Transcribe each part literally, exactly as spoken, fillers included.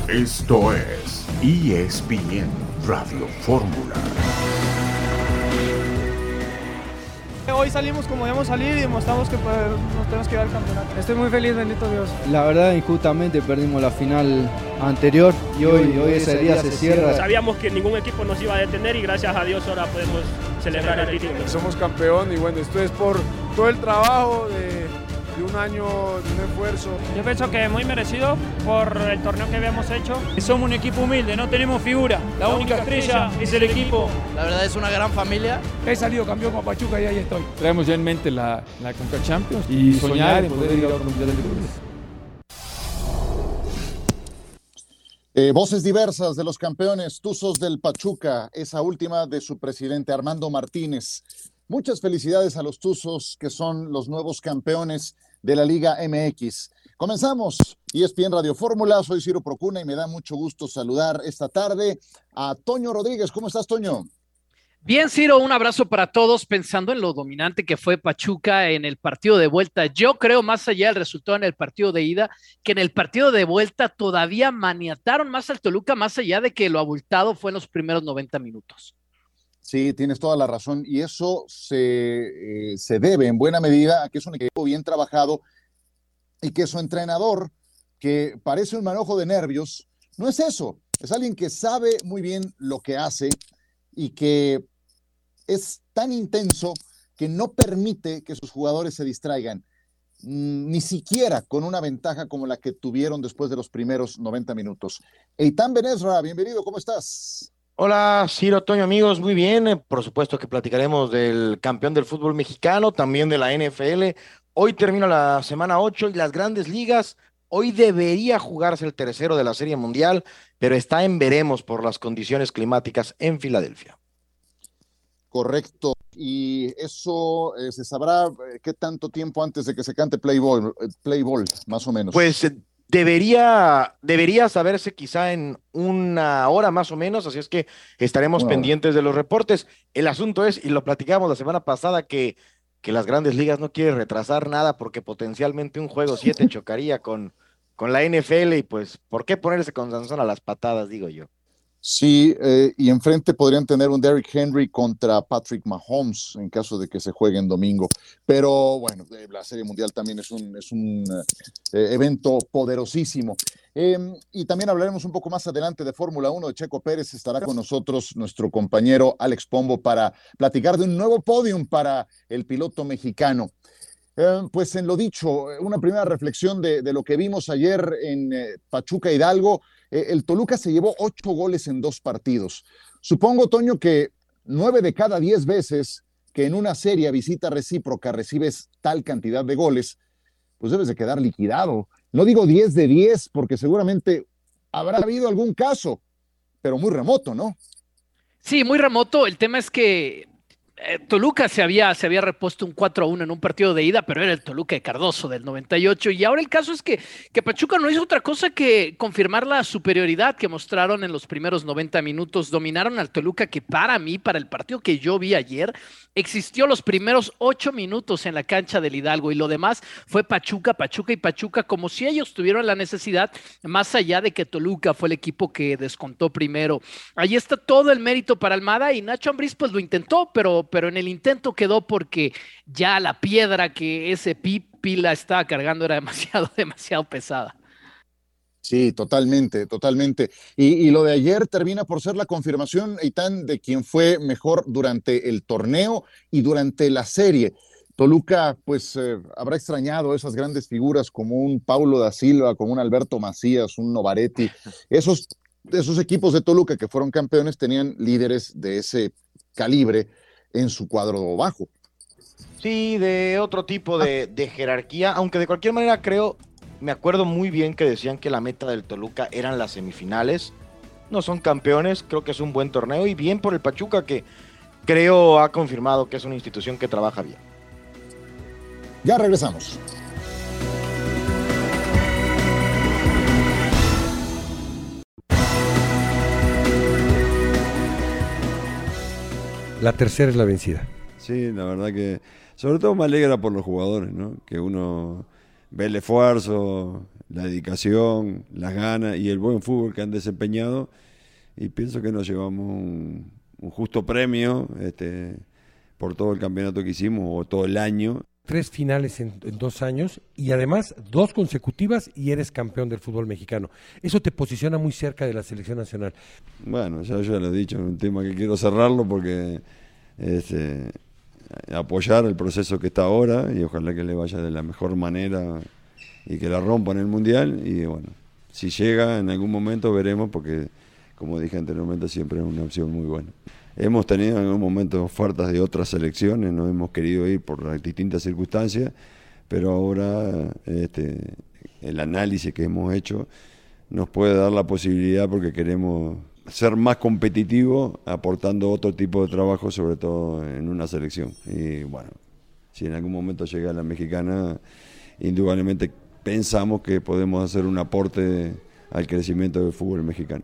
Esto es E S P N Radio Fórmula. Hoy salimos como debemos salir y demostramos que pues, nos tenemos que llevar al campeonato. Estoy muy feliz, bendito Dios. La verdad, injustamente perdimos la final anterior y hoy, hoy ese día se cierra. Sabíamos que ningún equipo nos iba a detener y gracias a Dios ahora podemos celebrar el título. Somos campeón y bueno, esto es por todo el trabajo de, de un año, de un esfuerzo. Yo pienso que muy merecido por el torneo que habíamos hecho. Somos un equipo humilde, no tenemos figura. La, la única, única estrella, estrella es el equipo. La verdad es una gran familia. He salido campeón con Pachuca y ahí estoy. Traemos ya en mente la, la Conca Champions y, y soñar en poder ir a otro mundial de clubes. Eh, voces diversas de los campeones tuzos del Pachuca, esa última de su presidente Armando Martínez. Muchas felicidades a los tuzos que son los nuevos campeones de la Liga M X. Comenzamos E S P N Radio Fórmula, soy Ciro Procuna y me da mucho gusto saludar esta tarde a Toño Rodríguez. ¿Cómo estás, Toño? Bien, Ciro, un abrazo para todos, pensando en lo dominante que fue Pachuca en el partido de vuelta. Yo creo, más allá del resultado en el partido de ida, que en el partido de vuelta todavía maniataron más al Toluca, más allá de que lo abultado fue en los primeros noventa minutos. Sí, tienes toda la razón, y eso se, eh, se debe en buena medida a que es un equipo bien trabajado y que su entrenador, que parece un manojo de nervios, no es eso, es alguien que sabe muy bien lo que hace y que es tan intenso que no permite que sus jugadores se distraigan, ni siquiera con una ventaja como la que tuvieron después de los primeros noventa minutos. Eitan Benesra, bienvenido, ¿cómo estás? Hola, Ciro, Toño, amigos, muy bien. Por supuesto que platicaremos del campeón del fútbol mexicano, también de la N F L. Hoy termina la semana ocho y las grandes ligas. Hoy debería jugarse el tercero de la Serie Mundial, pero está en veremos por las condiciones climáticas en Filadelfia. Correcto. Y eso eh, se sabrá eh, qué tanto tiempo antes de que se cante Play Ball, eh, Play Ball, más o menos. Pues eh, debería, debería saberse quizá en una hora más o menos, así es que estaremos una pendientes hora. de los reportes. El asunto es, y lo platicamos la semana pasada, que, que las grandes ligas no quieren retrasar nada porque potencialmente un juego siete chocaría con, con la N F L y pues, ¿por qué ponerse con Sansón a las patadas, digo yo? Sí, eh, y enfrente podrían tener un Derrick Henry contra Patrick Mahomes en caso de que se juegue en domingo. Pero bueno, eh, la Serie Mundial también es un, es un eh, evento poderosísimo. Eh, y también hablaremos un poco más adelante de Fórmula uno de Checo Pérez. Estará con nosotros nuestro compañero Alex Pombo para platicar de un nuevo podium para el piloto mexicano. Eh, pues en lo dicho, una primera reflexión de, de lo que vimos ayer en eh, Pachuca Hidalgo. Eh, el Toluca se llevó ocho goles en dos partidos. Supongo, Toño, que nueve de cada diez veces que en una serie a visita recíproca recibes tal cantidad de goles, pues debes de quedar liquidado. No digo diez de diez porque seguramente habrá habido algún caso, pero muy remoto, ¿no? Sí, muy remoto. El tema es que Eh, Toluca se había, se había repuesto un cuatro a uno en un partido de ida, pero era el Toluca de Cardoso del noventa y ocho, y ahora el caso es que, que Pachuca no hizo otra cosa que confirmar la superioridad que mostraron en los primeros noventa minutos. Dominaron al Toluca, que para mí, para el partido que yo vi ayer, existió los primeros ocho minutos en la cancha del Hidalgo, y lo demás fue Pachuca, Pachuca y Pachuca, como si ellos tuvieran la necesidad, más allá de que Toluca fue el equipo que descontó primero. Ahí está todo el mérito para Almada, y Nacho Ambriz pues lo intentó, pero pero en el intento quedó porque ya la piedra que ese Pila estaba cargando era demasiado, demasiado pesada. Sí, totalmente, totalmente. Y, y lo de ayer termina por ser la confirmación, Eitan, de quien fue mejor durante el torneo y durante la serie. Toluca, pues, eh, habrá extrañado esas grandes figuras como un Paulo da Silva, como un Alberto Macías, un Novaretti. Esos, esos equipos de Toluca que fueron campeones tenían líderes de ese calibre en su cuadro bajo. Sí, de otro tipo de, de jerarquía, aunque de cualquier manera creo, me acuerdo muy bien que decían que la meta del Toluca eran las semifinales. No son campeones, creo que es un buen torneo y bien por el Pachuca, que creo ha confirmado que es una institución que trabaja bien. Ya regresamos. La tercera es la vencida. Sí, la verdad que sobre todo me alegra por los jugadores, ¿no? Que uno ve el esfuerzo, la dedicación, las ganas y el buen fútbol que han desempeñado, y pienso que nos llevamos un, un justo premio este, por todo el campeonato que hicimos o todo el año. Tres finales en, en dos años y además dos consecutivas y eres campeón del fútbol mexicano. Eso te posiciona muy cerca de la selección nacional. Bueno, ya yo lo he dicho, es un tema que quiero cerrarlo porque es eh, apoyar el proceso que está ahora y ojalá que le vaya de la mejor manera y que la rompa en el Mundial. Y bueno, si llega en algún momento veremos, porque como dije anteriormente siempre es una opción muy buena. Hemos tenido en algún momento ofertas de otras selecciones, no hemos querido ir por las distintas circunstancias, pero ahora este, el análisis que hemos hecho nos puede dar la posibilidad, porque queremos ser más competitivos aportando otro tipo de trabajo, sobre todo en una selección. Y bueno, si en algún momento llega la mexicana, indudablemente pensamos que podemos hacer un aporte al crecimiento del fútbol mexicano.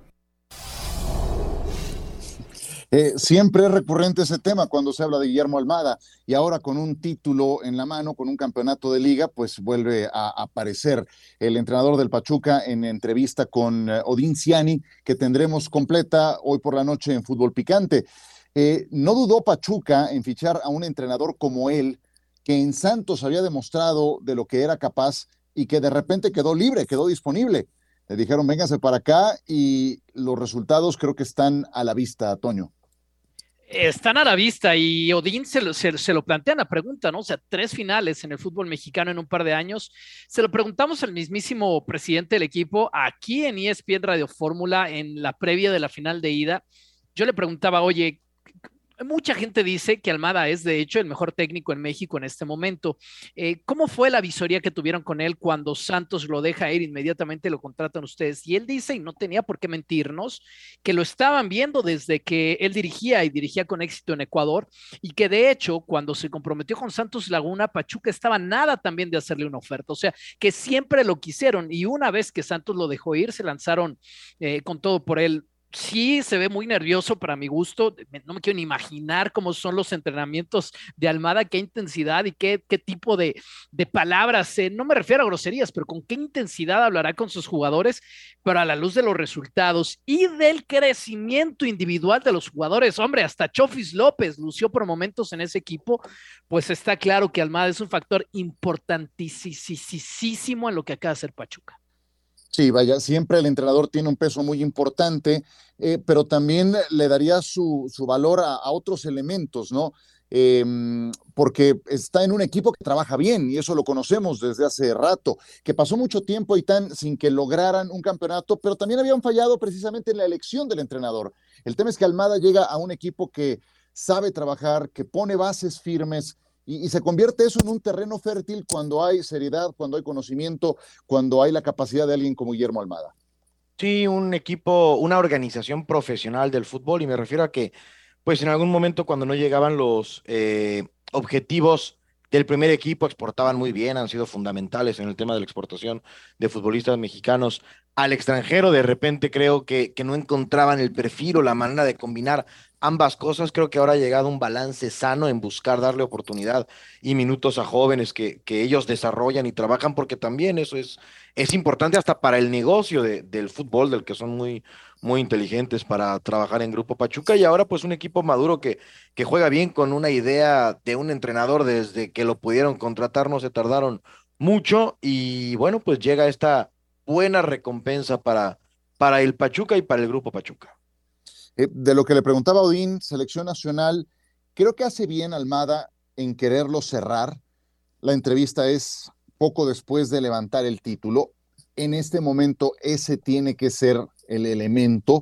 Eh, siempre es recurrente ese tema cuando se habla de Guillermo Almada, y ahora con un título en la mano, con un campeonato de liga, pues vuelve a aparecer el entrenador del Pachuca en entrevista con uh, Odín Ciani, que tendremos completa hoy por la noche en Fútbol Picante. Eh, no dudó Pachuca en fichar a un entrenador como él, que en Santos había demostrado de lo que era capaz y que de repente quedó libre, quedó disponible. Le dijeron, véngase para acá, y los resultados creo que están a la vista, Toño. Están a la vista, y Odín se lo, se, se lo plantea en la pregunta, ¿no? O sea, tres finales en el fútbol mexicano en un par de años. Se lo preguntamos al mismísimo presidente del equipo aquí en E S P N Radio Fórmula en la previa de la final de ida. Yo le preguntaba, oye, mucha gente dice que Almada es, de hecho, el mejor técnico en México en este momento. Eh, ¿Cómo fue la visoría que tuvieron con él cuando Santos lo deja ir? Inmediatamente lo contratan ustedes. Y él dice, y no tenía por qué mentirnos, que lo estaban viendo desde que él dirigía y dirigía con éxito en Ecuador, y que de hecho, cuando se comprometió con Santos Laguna, Pachuca estaba nada también de hacerle una oferta. O sea, que siempre lo quisieron, y una vez que Santos lo dejó ir, se lanzaron eh, con todo por él. Sí, se ve muy nervioso para mi gusto. No me quiero ni imaginar cómo son los entrenamientos de Almada, qué intensidad y qué, qué tipo de, de palabras. Eh, no me refiero a groserías, pero con qué intensidad hablará con sus jugadores, pero a la luz de los resultados y del crecimiento individual de los jugadores. Hombre, hasta Chofis López lució por momentos en ese equipo. Pues está claro que Almada es un factor importantísimo en lo que acaba de hacer Pachuca. Sí, vaya, siempre el entrenador tiene un peso muy importante, eh, pero también le daría su, su valor a, a otros elementos, ¿no? Eh, porque está en un equipo que trabaja bien, y eso lo conocemos desde hace rato, que pasó mucho tiempo y tan sin que lograran un campeonato, pero también habían fallado precisamente en la elección del entrenador. El tema es que Almada llega a un equipo que sabe trabajar, que pone bases firmes, Y, y se convierte eso en un terreno fértil cuando hay seriedad, cuando hay conocimiento, cuando hay la capacidad de alguien como Guillermo Almada. Sí, un equipo, una organización profesional del fútbol, y me refiero a que, pues en algún momento cuando no llegaban los eh, objetivos del primer equipo, exportaban muy bien, han sido fundamentales en el tema de la exportación de futbolistas mexicanos al extranjero. De repente creo que, que no encontraban el perfil o la manera de combinar ambas cosas. Creo que ahora ha llegado un balance sano en buscar darle oportunidad y minutos a jóvenes que, que ellos desarrollan y trabajan, porque también eso es, es importante hasta para el negocio de, del fútbol, del que son muy, muy inteligentes para trabajar en Grupo Pachuca. Y ahora pues un equipo maduro que, que juega bien, con una idea de un entrenador desde que lo pudieron contratar, no se tardaron mucho, y bueno, pues llega esta buena recompensa para, para el Pachuca y para el Grupo Pachuca. Eh, de lo que le preguntaba Odín, selección nacional, creo que hace bien Almada en quererlo cerrar. La entrevista es poco después de levantar el título. En este momento ese tiene que ser el elemento.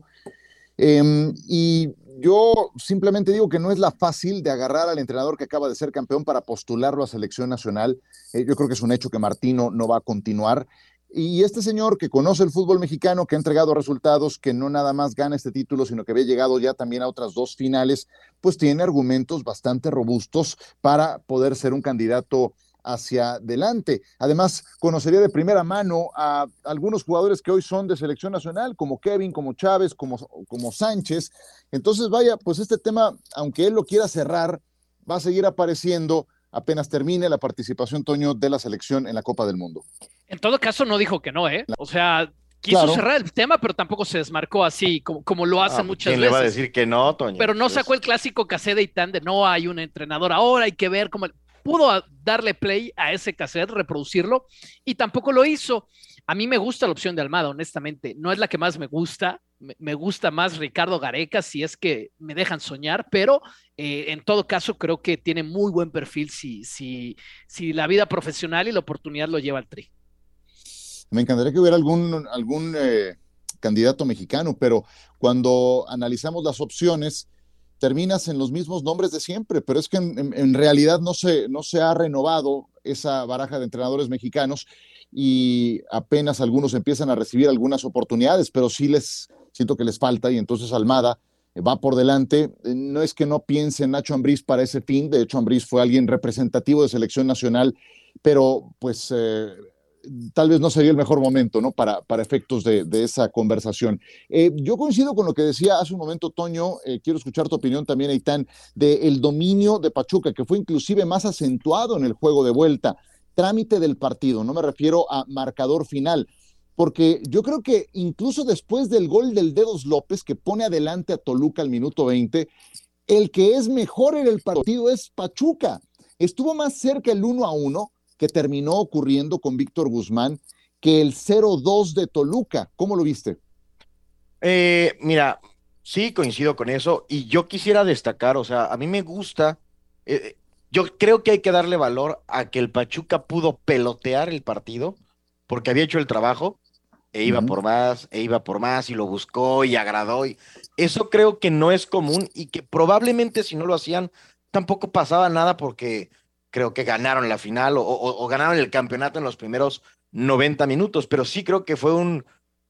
Eh, y yo simplemente digo que no es la fácil de agarrar al entrenador que acaba de ser campeón para postularlo a selección nacional. Eh, yo creo que es un hecho que Martino no va a continuar. Y este señor que conoce el fútbol mexicano, que ha entregado resultados, que no nada más gana este título, sino que había llegado ya también a otras dos finales, pues tiene argumentos bastante robustos para poder ser un candidato hacia adelante. Además, conocería de primera mano a algunos jugadores que hoy son de selección nacional, como Kevin, como Chávez, como, como Sánchez. Entonces, vaya, pues este tema, aunque él lo quiera cerrar, va a seguir apareciendo apenas termine la participación, Toño, de la selección en la Copa del Mundo. En todo caso, no dijo que no, ¿eh? O sea, quiso Claro. cerrar el tema, pero tampoco se desmarcó así, como, como lo hacen Ah, muchas ¿quién veces. le va a decir que no, Toño? Pero no Pues, sacó el clásico cassette de Itán de no hay un entrenador ahora, hay que ver cómo... Pudo darle play a ese cassette, reproducirlo, y tampoco lo hizo. A mí me gusta la opción de Almada, honestamente. No es la que más me gusta. Me, me gusta más Ricardo Gareca, si es que me dejan soñar, pero eh, en todo caso creo que tiene muy buen perfil si, si, si la vida profesional y la oportunidad lo lleva al Tri. Me encantaría que hubiera algún, algún eh, candidato mexicano, pero cuando analizamos las opciones, terminas en los mismos nombres de siempre, pero es que en, en, en realidad no se, no se ha renovado esa baraja de entrenadores mexicanos y apenas algunos empiezan a recibir algunas oportunidades, pero sí les siento que les falta y entonces Almada va por delante. No es que no piense en Nacho Ambriz para ese fin, de hecho Ambriz fue alguien representativo de selección nacional, pero pues eh, tal vez no sería el mejor momento, ¿no? Para, para efectos de, de esa conversación. Eh, yo coincido con lo que decía hace un momento Toño, eh, quiero escuchar tu opinión también, Aitán, del dominio de Pachuca, que fue inclusive más acentuado en el juego de vuelta. Trámite del partido, no me refiero a marcador final, porque yo creo que incluso después del gol del Dedos López, que pone adelante a Toluca al minuto veinte, el que es mejor en el partido es Pachuca. Estuvo más cerca el uno a uno, que terminó ocurriendo con Víctor Guzmán, que el cero dos de Toluca. ¿Cómo lo viste? Eh, mira, sí coincido con eso y yo quisiera destacar, o sea, a mí me gusta, eh, yo creo que hay que darle valor a que el Pachuca pudo pelotear el partido porque había hecho el trabajo e iba Ujú. por más, e iba por más y lo buscó y agradó. Y eso creo que no es común y que probablemente si no lo hacían tampoco pasaba nada porque creo que ganaron la final o, o, o ganaron el campeonato en los primeros noventa minutos, pero sí creo que fue un,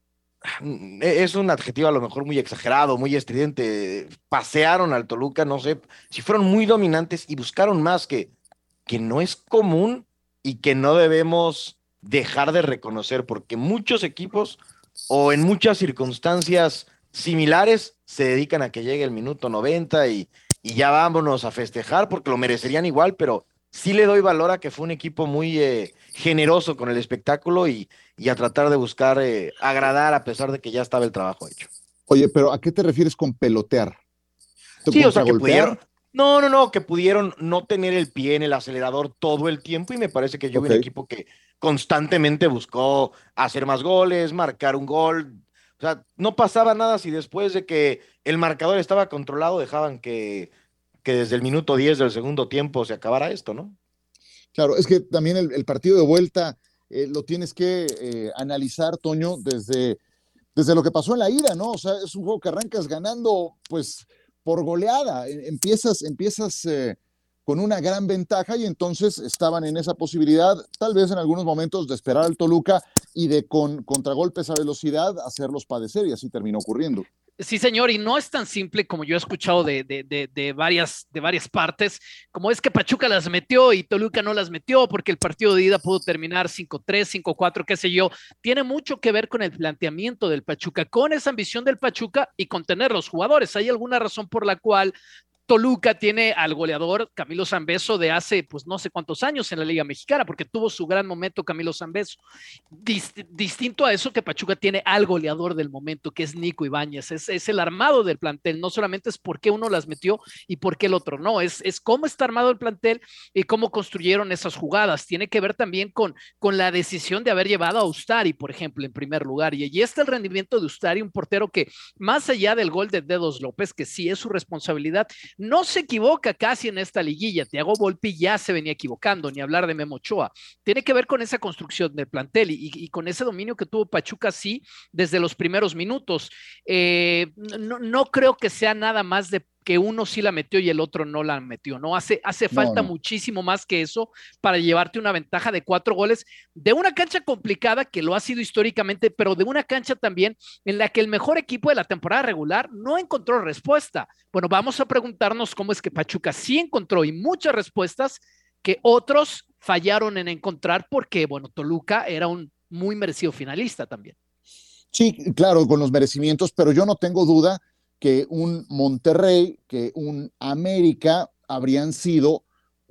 es un adjetivo a lo mejor muy exagerado, muy estridente. Pasearon al Toluca, no sé, si fueron muy dominantes y buscaron más que, que no es común y que no debemos dejar de reconocer, porque muchos equipos o en muchas circunstancias similares se dedican a que llegue el minuto noventa y, y ya vámonos a festejar porque lo merecerían igual, pero sí le doy valor a que fue un equipo muy eh, generoso con el espectáculo y, y a tratar de buscar eh, agradar a pesar de que ya estaba el trabajo hecho. Oye, pero ¿a qué te refieres con pelotear? Sí, o sea, que ¿Contragolpear? pudieron, no, no, no, que pudieron no tener el pie en el acelerador todo el tiempo y me parece que yo vi Ok. un equipo que constantemente buscó hacer más goles, marcar un gol. O sea, no pasaba nada si después de que el marcador estaba controlado dejaban que, que desde el minuto diez del segundo tiempo se acabara esto, ¿no? Claro, es que también el, el partido de vuelta eh, lo tienes que eh, analizar, Toño, desde, desde lo que pasó en la ida, ¿no? O sea, es un juego que arrancas ganando, pues, por goleada. E- Empiezas, empiezas eh, con una gran ventaja y entonces estaban en esa posibilidad, tal vez en algunos momentos, de esperar al Toluca y de con contragolpes a velocidad hacerlos padecer, y así terminó ocurriendo. Sí, señor, y no es tan simple como yo he escuchado de, de, de, de, varias, de varias partes, como es que Pachuca las metió y Toluca no las metió porque el partido de ida pudo terminar cinco tres, cinco cuatro, qué sé yo. Tiene mucho que ver con el planteamiento del Pachuca, con esa ambición del Pachuca y con tener los jugadores. ¿Hay alguna razón por la cual Toluca tiene al goleador Camilo Zambeso de hace, pues no sé cuántos años en la Liga Mexicana, porque tuvo su gran momento Camilo Zambeso? Dist distinto a eso, que Pachuca tiene al goleador del momento, que es Nico Ibáñez, es, es el armado del plantel, no solamente es por qué uno las metió y por qué el otro no, es, es cómo está armado el plantel y cómo construyeron esas jugadas. Tiene que ver también con, con la decisión de haber llevado a Ustari, por ejemplo, en primer lugar, y allí está el rendimiento de Ustari, un portero que más allá del gol de Dedos López, que sí es su responsabilidad, no se equivoca casi en esta liguilla. Thiago Volpi ya se venía equivocando, ni hablar de Memo Ochoa. Tiene que ver con esa construcción del plantel y, y con ese dominio que tuvo Pachuca, sí, desde los primeros minutos. Eh, no, no creo que sea nada más de que uno sí la metió y el otro no la metió, ¿no? Hace, hace falta No, no. muchísimo más que eso para llevarte una ventaja de cuatro goles de una cancha complicada, que lo ha sido históricamente, pero de una cancha también en la que el mejor equipo de la temporada regular no encontró respuesta. Bueno, vamos a preguntarnos cómo es que Pachuca sí encontró, y muchas respuestas que otros fallaron en encontrar, porque, bueno, Toluca era un muy merecido finalista también. Sí, claro, con los merecimientos, pero yo no tengo duda que un Monterrey, que un América habrían sido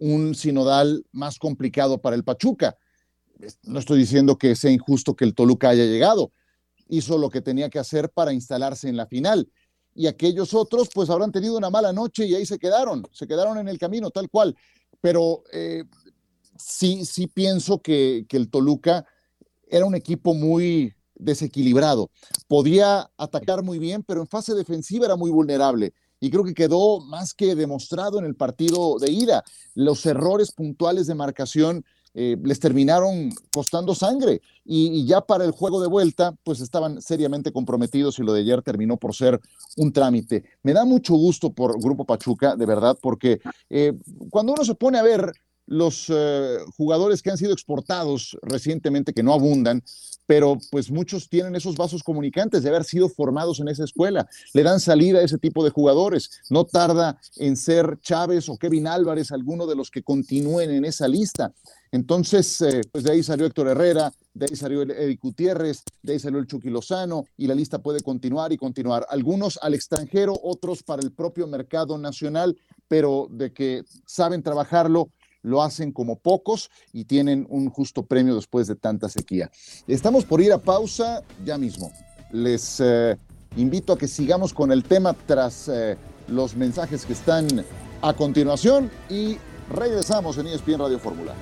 un sinodal más complicado para el Pachuca. No estoy diciendo que sea injusto que el Toluca haya llegado, hizo lo que tenía que hacer para instalarse en la final, y aquellos otros pues habrán tenido una mala noche y ahí se quedaron, se quedaron en el camino tal cual, pero eh, sí, sí pienso que, que el Toluca era un equipo muy desequilibrado, podía atacar muy bien, pero en fase defensiva era muy vulnerable, y creo que quedó más que demostrado en el partido de ida. Los errores puntuales de marcación eh, les terminaron costando sangre, y, y ya para el juego de vuelta pues estaban seriamente comprometidos, y lo de ayer terminó por ser un trámite. Me da mucho gusto por Grupo Pachuca, de verdad, porque eh, cuando uno se pone a ver los eh, jugadores que han sido exportados recientemente, que no abundan, pero pues muchos tienen esos vasos comunicantes de haber sido formados en esa escuela, le dan salida a ese tipo de jugadores, no tarda en ser Chávez o Kevin Álvarez alguno de los que continúen en esa lista. Entonces, eh, pues de ahí salió Héctor Herrera, de ahí salió el Eric Gutiérrez, de ahí salió el Chucky Lozano, y la lista puede continuar y continuar. Algunos al extranjero, otros para el propio mercado nacional, pero de que saben trabajarlo, lo hacen como pocos y tienen un justo premio después de tanta sequía. Estamos por ir a pausa ya mismo. Les eh, invito a que sigamos con el tema tras eh, los mensajes que están a continuación, y regresamos en E S P N Radio Fórmula.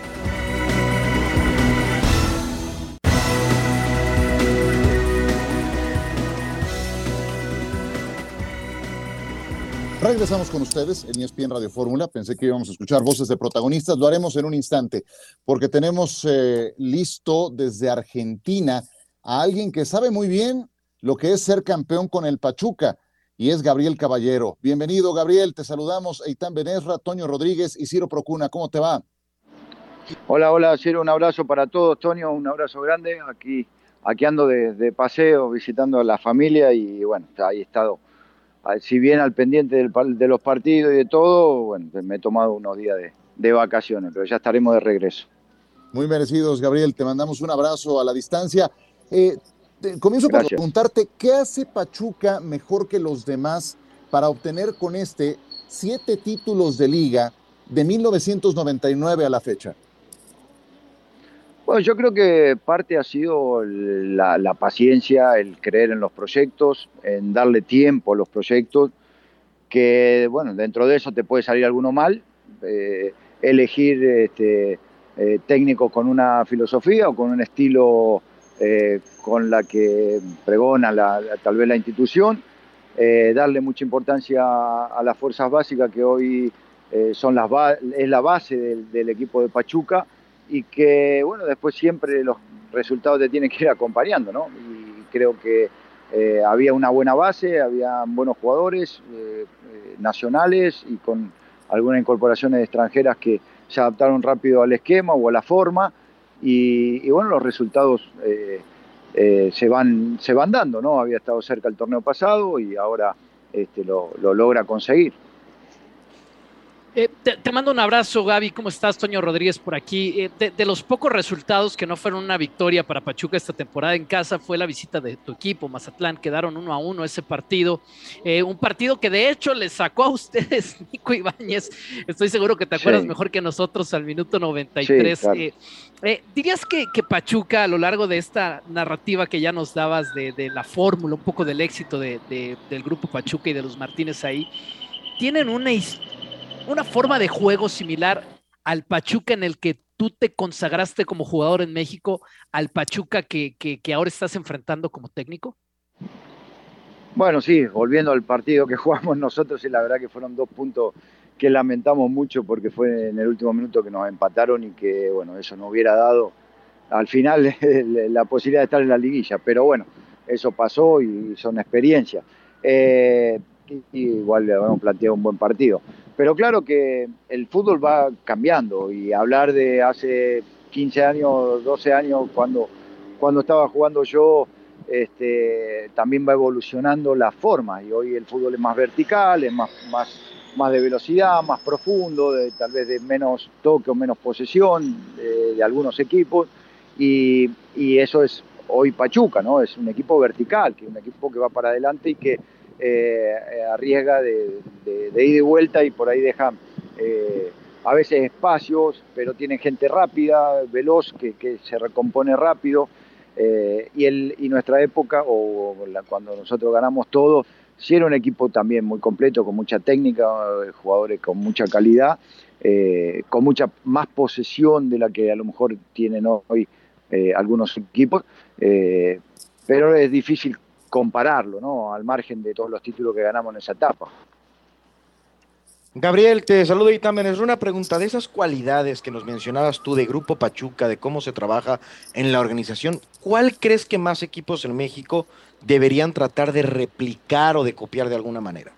Regresamos con ustedes en E S P N Radio Fórmula. Pensé que íbamos a escuchar voces de protagonistas. Lo haremos en un instante, porque tenemos eh, listo desde Argentina a alguien que sabe muy bien lo que es ser campeón con el Pachuca, y es Gabriel Caballero. Bienvenido, Gabriel. Te saludamos Eitan Benesra, Toño Rodríguez y Ciro Procuna. ¿Cómo te va? Hola, hola, Ciro. Un abrazo para todos. Toño, un abrazo grande. Aquí, aquí ando de, de paseo, visitando a la familia, y bueno, ahí he estado. Si bien al pendiente del, de los partidos y de todo, bueno, me he tomado unos días de, de vacaciones, pero ya estaremos de regreso. Muy merecidos, Gabriel. Te mandamos un abrazo a la distancia. Eh, te, comienzo Gracias. por preguntarte, ¿qué hace Pachuca mejor que los demás para obtener con este siete títulos de liga de mil novecientos noventa y nueve a la fecha? Bueno, yo creo que parte ha sido la, la paciencia, el creer en los proyectos, en darle tiempo a los proyectos, que bueno, dentro de eso te puede salir alguno mal, eh, elegir este, eh, técnicos con una filosofía o con un estilo eh, con la que pregona la, la, tal vez la institución, eh, darle mucha importancia a, a las fuerzas básicas que hoy eh, son las es la base del, del equipo de Pachuca, y que, bueno, después siempre los resultados te tienen que ir acompañando, ¿no? Y creo que eh, había una buena base, había buenos jugadores eh, eh, nacionales, y con algunas incorporaciones extranjeras que se adaptaron rápido al esquema o a la forma, y, y bueno, los resultados eh, eh, se, van, se van dando, ¿no? Había estado cerca el torneo pasado y ahora este, lo, lo logra conseguir. Eh, te, te mando un abrazo, Gaby. ¿Cómo estás? Toño Rodríguez por aquí. Eh, de, de los pocos resultados que no fueron una victoria para Pachuca esta temporada en casa fue la visita de tu equipo, Mazatlán. Quedaron uno a uno ese partido. Eh, un partido que de hecho les sacó a ustedes Nico Ibáñez. Estoy seguro que te acuerdas sí. mejor que nosotros al minuto noventa y tres. Sí, claro. eh, eh, ¿Dirías que, que Pachuca, a lo largo de esta narrativa que ya nos dabas de, de la fórmula, un poco del éxito de, de, del grupo Pachuca y de los Martínez ahí, tienen una historia, una forma de juego similar al Pachuca en el que tú te consagraste como jugador en México, al Pachuca que, que, que ahora estás enfrentando como técnico? Bueno, sí, volviendo al partido que jugamos nosotros, y la verdad que fueron dos puntos que lamentamos mucho, porque fue en el último minuto que nos empataron, y que, bueno, eso nos hubiera dado al final la posibilidad de estar en la liguilla, pero bueno, eso pasó y son experiencias. Eh, y, y igual le habíamos planteado un buen partido. Pero claro que el fútbol va cambiando, y hablar de hace quince años, doce años, cuando, cuando estaba jugando yo, este, también va evolucionando la forma, y hoy el fútbol es más vertical, es más, más, más de velocidad, más profundo, de, tal vez de menos toque o menos posesión de, de algunos equipos, y, y eso es hoy Pachuca, ¿no? Es un equipo vertical, que es un equipo que va para adelante y que Eh, arriesga de, de, de ida y vuelta, y por ahí deja eh, a veces espacios, pero tienen gente rápida, veloz, que, que se recompone rápido. Eh, y, el, y nuestra época, o la, cuando nosotros ganamos todo, sí era un equipo también muy completo, con mucha técnica, jugadores con mucha calidad, eh, con mucha más posesión de la que a lo mejor tienen hoy eh, algunos equipos, eh, pero es difícil compararlo, ¿no? Al margen de todos los títulos que ganamos en esa etapa. Gabriel, te saludo y también es una pregunta de esas cualidades que nos mencionabas tú de Grupo Pachuca, de cómo se trabaja en la organización. ¿Cuál crees que más equipos en México deberían tratar de replicar o de copiar de alguna manera?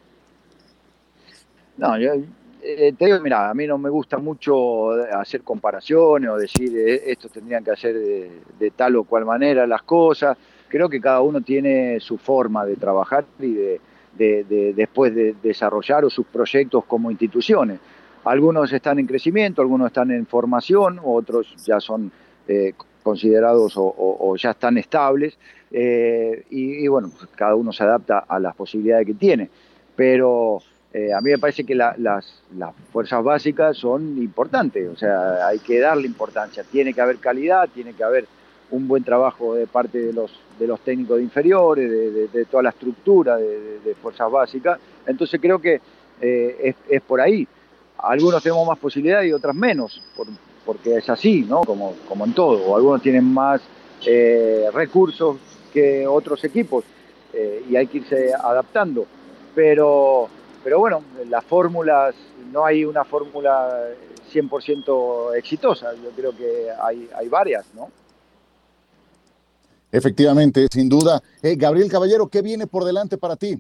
No, yo eh, te digo, mira, a mí no me gusta mucho hacer comparaciones o decir eh, esto tendrían que hacer de, de tal o cual manera las cosas. Creo que cada uno tiene su forma de trabajar y de De, de, después de desarrollar o sus proyectos como instituciones. Algunos están en crecimiento, algunos están en formación, otros ya son eh, considerados o, o, o ya están estables, eh, y, y bueno, pues cada uno se adapta a las posibilidades que tiene. Pero eh, a mí me parece que la, las, las fuerzas básicas son importantes, o sea, hay que darle importancia, tiene que haber calidad, tiene que haber un buen trabajo de parte de los, de los técnicos inferiores, de, de, de toda la estructura de, de, de fuerzas básicas. Entonces creo que eh, es, es por ahí. Algunos tenemos más posibilidades y otras menos, por, porque es así, ¿no? Como, como en todo. O algunos tienen más eh, recursos que otros equipos eh, y hay que irse adaptando. Pero, pero bueno, las fórmulas, no hay una fórmula cien por ciento exitosa. Yo creo que hay, hay varias, ¿no? Efectivamente, sin duda. Eh, Gabriel Caballero, ¿qué viene por delante para ti?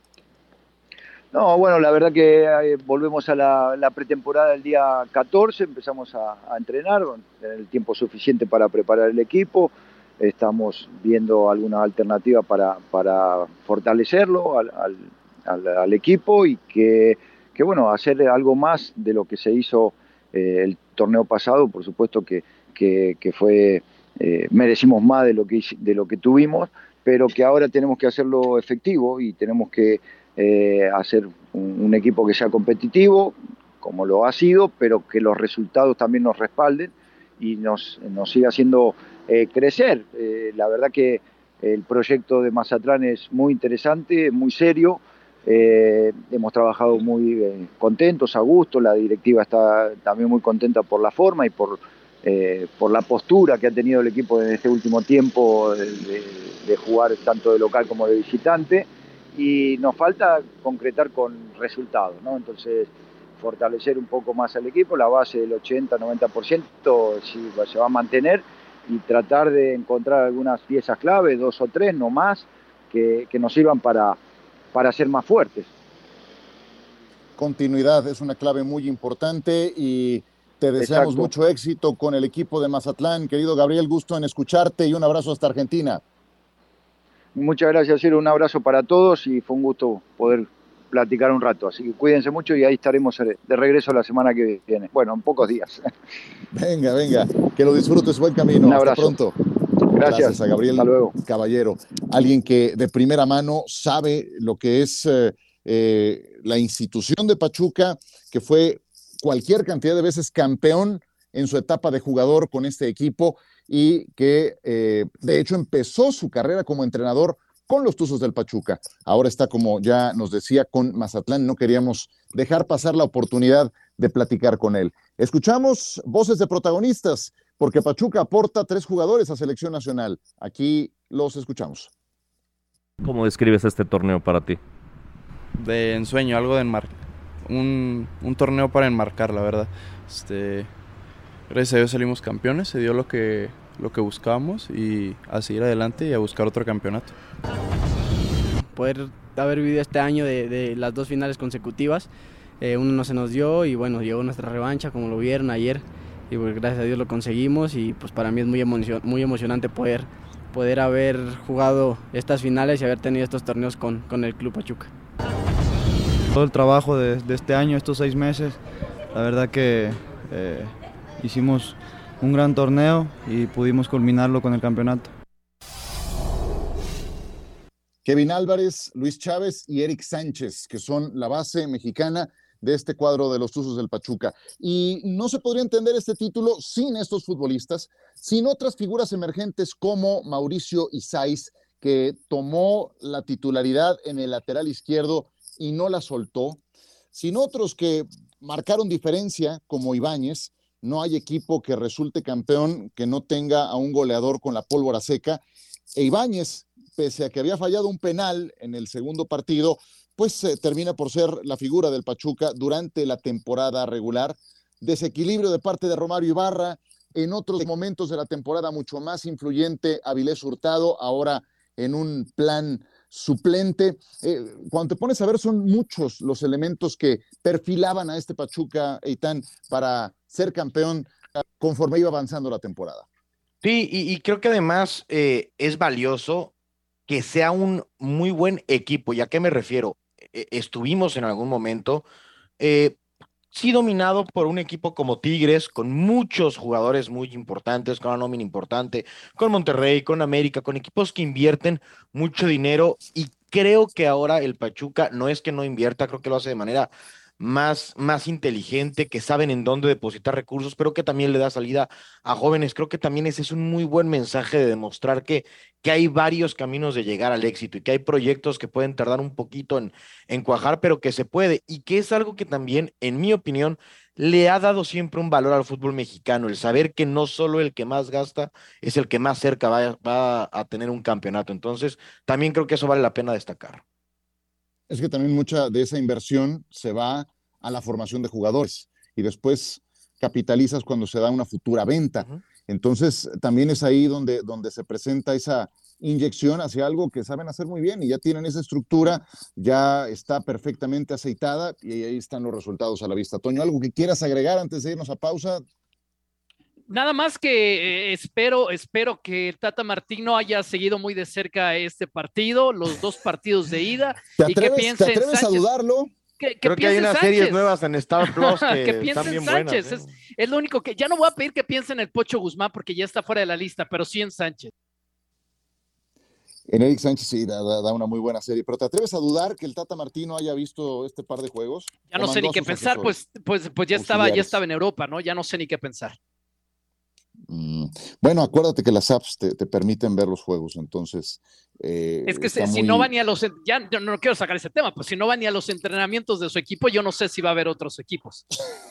No, bueno, la verdad que eh, volvemos a la, la pretemporada el día catorce, empezamos a, a entrenar, tener el tiempo suficiente para preparar el equipo, estamos viendo alguna alternativa para, para fortalecerlo al, al, al, al equipo y que, que, bueno, hacer algo más de lo que se hizo eh, el torneo pasado, por supuesto que, que, que fue... Eh, merecimos más de lo que de lo que tuvimos, pero que ahora tenemos que hacerlo efectivo y tenemos que eh, hacer un, un equipo que sea competitivo, como lo ha sido, pero que los resultados también nos respalden y nos, nos siga haciendo eh, crecer. Eh, la verdad que el proyecto de Mazatlán es muy interesante, muy serio, eh, hemos trabajado muy eh, contentos, a gusto, la directiva está también muy contenta por la forma y por Eh, por la postura que ha tenido el equipo en este último tiempo de, de, de jugar tanto de local como de visitante, y nos falta concretar con resultados, ¿no? Entonces fortalecer un poco más al equipo, la base del ochenta noventa por ciento sí, se va a mantener, y tratar de encontrar algunas piezas clave, dos o tres, no más, que, que nos sirvan para, para ser más fuertes. Continuidad es una clave muy importante y te deseamos Exacto. mucho éxito con el equipo de Mazatlán. Querido Gabriel, gusto en escucharte y un abrazo hasta Argentina. Muchas gracias, Ciro. Un abrazo para todos y fue un gusto poder platicar un rato. Así que cuídense mucho y ahí estaremos de regreso la semana que viene. Bueno, en pocos días. Venga, venga. Que lo disfrutes. Buen camino. Un abrazo. Hasta pronto. Gracias. Gracias a Gabriel Hasta luego. Caballero. Alguien que de primera mano sabe lo que es eh, eh, la institución de Pachuca, que fue cualquier cantidad de veces campeón en su etapa de jugador con este equipo y que eh, de hecho empezó su carrera como entrenador con los Tuzos del Pachuca. Ahora está, como ya nos decía, con Mazatlán. No queríamos dejar pasar la oportunidad de platicar con él. Escuchamos voces de protagonistas porque Pachuca aporta tres jugadores a selección nacional. Aquí los escuchamos. ¿Cómo describes este torneo para ti? De ensueño, algo de enmarcar. Un, un torneo para enmarcar, la verdad. Este, gracias a Dios salimos campeones, se dio lo que, lo que buscábamos y a seguir adelante y a buscar otro campeonato. Poder haber vivido este año de, de las dos finales consecutivas, eh, uno no se nos dio y bueno, llegó nuestra revancha como lo vieron ayer y pues gracias a Dios lo conseguimos y pues para mí es muy, emocion, muy emocionante poder, poder haber jugado estas finales y haber tenido estos torneos con, con el Club Pachuca. Todo el trabajo de, de este año, estos seis meses, la verdad que eh, hicimos un gran torneo y pudimos culminarlo con el campeonato. Kevin Álvarez, Luis Chávez y Eric Sánchez, que son la base mexicana de este cuadro de los Tuzos del Pachuca. Y no se podría entender este título sin estos futbolistas, sin otras figuras emergentes como Mauricio Isais, que tomó la titularidad en el lateral izquierdo y no la soltó, sin otros que marcaron diferencia como Ibáñez. No hay equipo que resulte campeón que no tenga a un goleador con la pólvora seca, e Ibáñez, pese a que había fallado un penal en el segundo partido, pues eh, termina por ser la figura del Pachuca durante la temporada regular. Desequilibrio de parte de Romario Ibarra, en otros momentos de la temporada mucho más influyente Avilés Hurtado, ahora en un plan suplente. Eh, cuando te pones a ver, son muchos los elementos que perfilaban a este Pachuca, Eitan, para ser campeón conforme iba avanzando la temporada. Sí, y, y creo que además eh, es valioso que sea un muy buen equipo. ¿Y a qué me refiero? Eh, estuvimos en algún momento, eh, sí dominado por un equipo como Tigres, con muchos jugadores muy importantes, con una nómina importante, con Monterrey, con América, con equipos que invierten mucho dinero, y creo que ahora el Pachuca no es que no invierta, creo que lo hace de manera más, más inteligente, que saben en dónde depositar recursos, pero que también le da salida a jóvenes. Creo que también ese es un muy buen mensaje de demostrar que, que hay varios caminos de llegar al éxito y que hay proyectos que pueden tardar un poquito en, en cuajar, pero que se puede, y que es algo que también, en mi opinión, le ha dado siempre un valor al fútbol mexicano, el saber que no solo el que más gasta es el que más cerca va, va a tener un campeonato. Entonces, también creo que eso vale la pena destacar. Es que también mucha de esa inversión se va a la formación de jugadores y después capitalizas cuando se da una futura venta. Uh-huh. Entonces, también es ahí donde, donde se presenta esa inyección hacia algo que saben hacer muy bien y ya tienen esa estructura, ya está perfectamente aceitada y ahí están los resultados a la vista. Toño, ¿algo que quieras agregar antes de irnos a pausa? Nada más que eh, espero, espero que el Tata Martino haya seguido muy de cerca este partido, los dos partidos de ida. ¿Te atreves, y que piense ¿te atreves en a dudarlo? Que, que Creo que hay unas Sánchez. series nuevas en Star Plus que, que están bien Sánchez. buenas. ¿eh? Es, es lo único que, ya no voy a pedir que piensen en el Pocho Guzmán porque ya está fuera de la lista, pero sí en Sánchez. En Eric Sánchez sí da, da una muy buena serie, pero ¿te atreves a dudar que el Tata Martino haya visto este par de juegos? Ya no sé ni qué pensar, pues, pues, pues ya estaba, ya estaba en Europa, ¿no? Ya no sé ni qué pensar. Mm, bueno, acuérdate que las apps te, te permiten ver los juegos, entonces eh, es que si, muy... si no va ni a los, ya yo no quiero sacar ese tema, pues si no va ni a los entrenamientos de su equipo, yo no sé si va a haber otros equipos.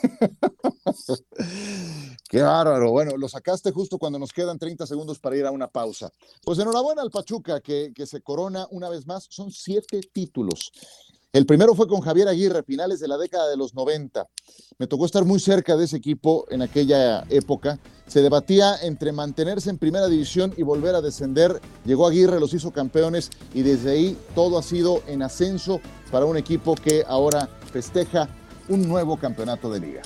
Qué bárbaro. Bueno, lo sacaste justo cuando nos quedan treinta segundos para ir a una pausa. Pues enhorabuena al Pachuca, que, que se corona una vez más. Son siete títulos. El primero fue con Javier Aguirre, finales de la década de los noventa. Me tocó estar muy cerca de ese equipo en aquella época. Se debatía entre mantenerse en primera división y volver a descender. Llegó Aguirre, los hizo campeones y desde ahí todo ha sido en ascenso para un equipo que ahora festeja un nuevo campeonato de liga.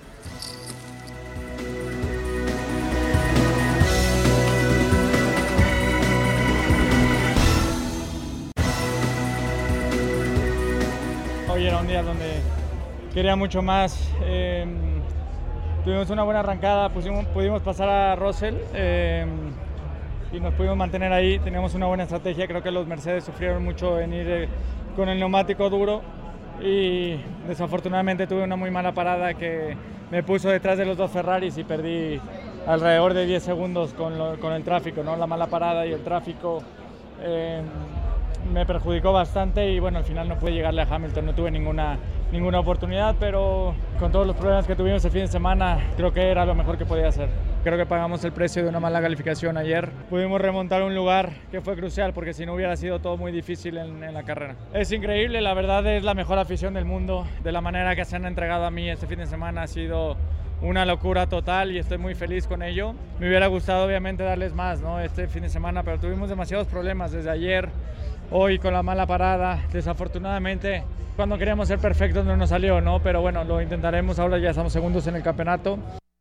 Hoy era un día donde quería mucho más. Eh, tuvimos una buena arrancada, pusimos, pudimos pasar a Russell eh, y nos pudimos mantener ahí. Teníamos una buena estrategia. Creo que los Mercedes sufrieron mucho en ir eh, con el neumático duro y desafortunadamente tuve una muy mala parada que me puso detrás de los dos Ferraris y perdí alrededor de diez segundos con, lo, con el tráfico, ¿no? La mala parada y el tráfico. Eh, me perjudicó bastante y bueno, al final no pude llegarle a Hamilton, no tuve ninguna, ninguna oportunidad, pero con todos los problemas que tuvimos el fin de semana, creo que era lo mejor que podía hacer. Creo que pagamos el precio de una mala calificación ayer. Pudimos remontar un lugar que fue crucial porque si no hubiera sido todo muy difícil en, en la carrera. Es increíble, la verdad es la mejor afición del mundo, de la manera que se han entregado a mí este fin de semana ha sido una locura total y estoy muy feliz con ello. Me hubiera gustado obviamente darles más, ¿no? Este fin de semana, pero tuvimos demasiados problemas desde ayer. Hoy con la mala parada, desafortunadamente, cuando queríamos ser perfectos no nos salió, ¿no? Pero bueno, lo intentaremos, ahora ya estamos segundos en el campeonato.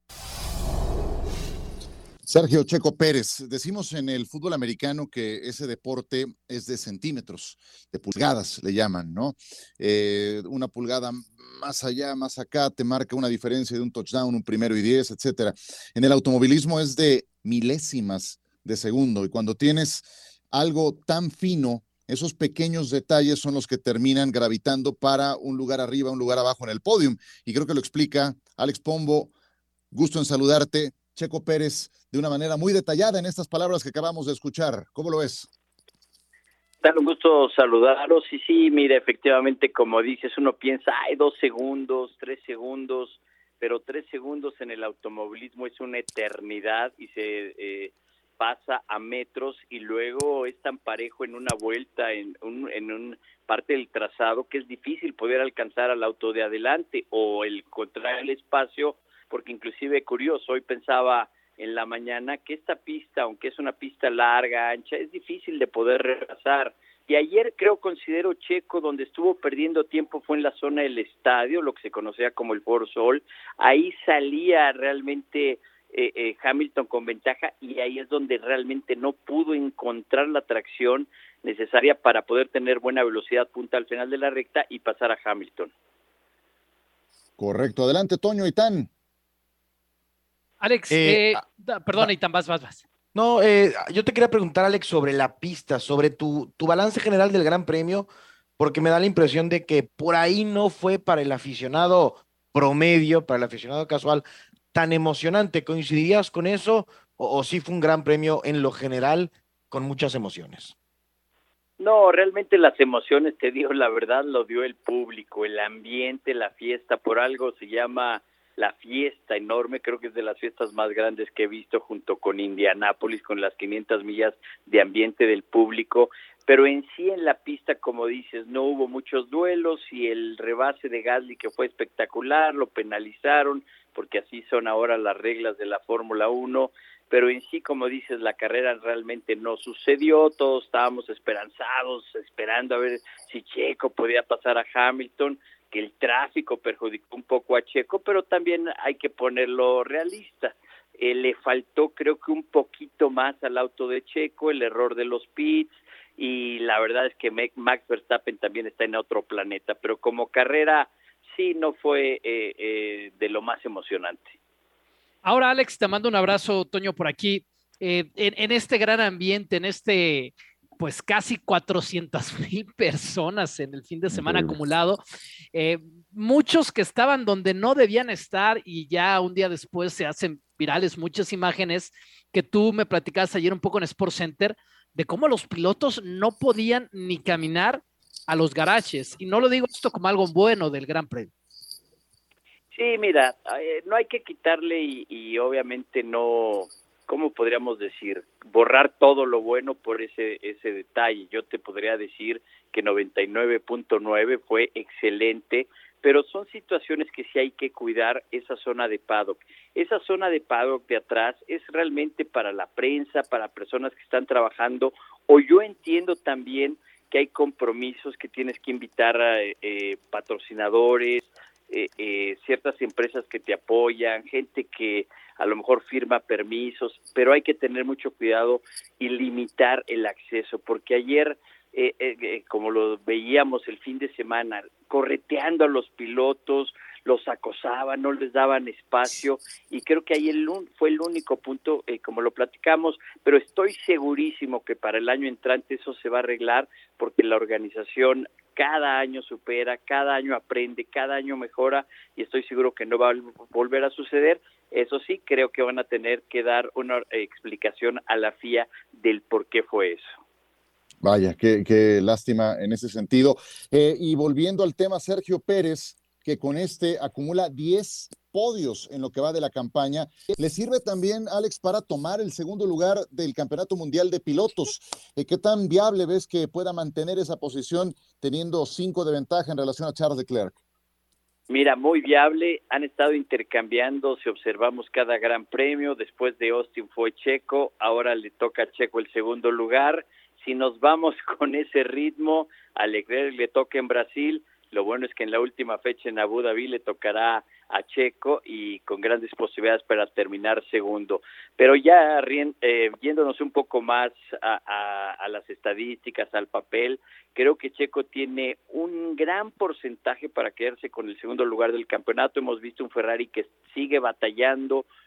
Sergio Checo Pérez, decimos en el fútbol americano que ese deporte es de centímetros, de pulgadas le llaman, ¿no? Eh, una pulgada más allá, más acá, te marca una diferencia de un touchdown, un primero y diez, etcétera. En el automovilismo es de milésimas de segundo y cuando tienes algo tan fino esos pequeños detalles son los que terminan gravitando para un lugar arriba, un lugar abajo en el podium. Y creo que lo explica Alex Pombo. Gusto en saludarte, Checo Pérez, de una manera muy detallada en estas palabras que acabamos de escuchar. ¿Cómo lo ves? Dale un gusto saludaros. Y sí, mira, efectivamente, como dices, uno piensa, hay dos segundos, tres segundos, pero tres segundos en el automovilismo es una eternidad y se eh, pasa a metros y luego es tan parejo en una vuelta, en un, en un parte del trazado, que es difícil poder alcanzar al auto de adelante o el encontrar el espacio, porque inclusive curioso, hoy pensaba en la mañana que esta pista, aunque es una pista larga, ancha, es difícil de poder rebasar. Y ayer creo, considero Checo, donde estuvo perdiendo tiempo fue en la zona del estadio, lo que se conocía como el Foro Sol. Ahí salía realmente eh, eh, Hamilton con ventaja y ahí es donde realmente no pudo encontrar la tracción necesaria para poder tener buena velocidad punta al final de la recta y pasar a Hamilton. Correcto. Adelante, Toño Itán. Alex, Eh, eh, da- perdón, Itán, vas, vas, vas. No, eh, yo te quería preguntar, Alex, sobre la pista, sobre tu, tu balance general del Gran Premio, porque me da la impresión de que por ahí no fue para el aficionado promedio, para el aficionado casual, tan emocionante. ¿Coincidirías con eso o, o sí fue un Gran Premio en lo general con muchas emociones? No, realmente las emociones, te digo la verdad, lo dio el público, el ambiente, la fiesta, por algo se llama la fiesta enorme, creo que es de las fiestas más grandes que he visto junto con Indianápolis, con las quinientas millas de ambiente del público, pero en sí en la pista, como dices, no hubo muchos duelos y el rebase de Gasly que fue espectacular, lo penalizaron, porque así son ahora las reglas de la Fórmula uno, pero en sí, como dices, la carrera realmente no sucedió, todos estábamos esperanzados, esperando a ver si Checo podía pasar a Hamilton, que el tráfico perjudicó un poco a Checo, pero también hay que ponerlo realista. Eh, le faltó creo que un poquito más al auto de Checo, el error de los pits, y la verdad es que Max Verstappen también está en otro planeta, pero como carrera sí no fue eh, eh, de lo más emocionante. Ahora, Alex, te mando un abrazo, Toño, por aquí. Eh, en, en este gran ambiente, en este, pues casi cuatrocientas mil personas en el fin de semana Increíble. acumulado, eh, muchos que estaban donde no debían estar y ya un día después se hacen virales muchas imágenes que tú me platicabas ayer un poco en Sports Center, de cómo los pilotos no podían ni caminar a los garajes. Y no lo digo esto como algo bueno del Gran Premio. Sí, mira, eh, no hay que quitarle y, y obviamente no, ¿cómo podríamos decir? Borrar todo lo bueno por ese ese detalle. Yo te podría decir que noventa y nueve punto nueve fue excelente, pero son situaciones que sí hay que cuidar esa zona de paddock. Esa zona de paddock de atrás es realmente para la prensa, para personas que están trabajando, o yo entiendo también que hay compromisos que tienes que invitar a eh, patrocinadores, Eh, eh, ciertas empresas que te apoyan, gente que a lo mejor firma permisos, pero hay que tener mucho cuidado y limitar el acceso, porque ayer, eh, eh, eh, como lo veíamos el fin de semana, correteando a los pilotos, los acosaban, no les daban espacio, y creo que ahí el, fue el único punto, eh, como lo platicamos, pero estoy segurísimo que para el año entrante eso se va a arreglar, porque la organización cada año supera, cada año aprende, cada año mejora, y estoy seguro que no va a volver a suceder. Eso sí, creo que van a tener que dar una eh, explicación a la F I A del por qué fue eso. Vaya, qué, qué lástima en ese sentido. Eh, y volviendo al tema, Sergio Pérez, que con este acumula diez podios en lo que va de la campaña, le sirve también, Alex, para tomar el segundo lugar del Campeonato Mundial de Pilotos. Eh, ¿Qué tan viable ves que pueda mantener esa posición teniendo cinco de ventaja en relación a Charles Leclerc? Mira, muy viable, han estado intercambiando, si observamos cada gran premio, después de Austin fue Checo, ahora le toca a Checo el segundo lugar. Si nos vamos con ese ritmo, a Leclerc le toca en Brasil. Lo bueno es que en la última fecha en Abu Dhabi le tocará a Checo y con grandes posibilidades para terminar segundo. Pero ya eh, yéndonos un poco más a, a, a las estadísticas, al papel, creo que Checo tiene un gran porcentaje para quedarse con el segundo lugar del campeonato. Hemos visto un Ferrari que sigue batallando,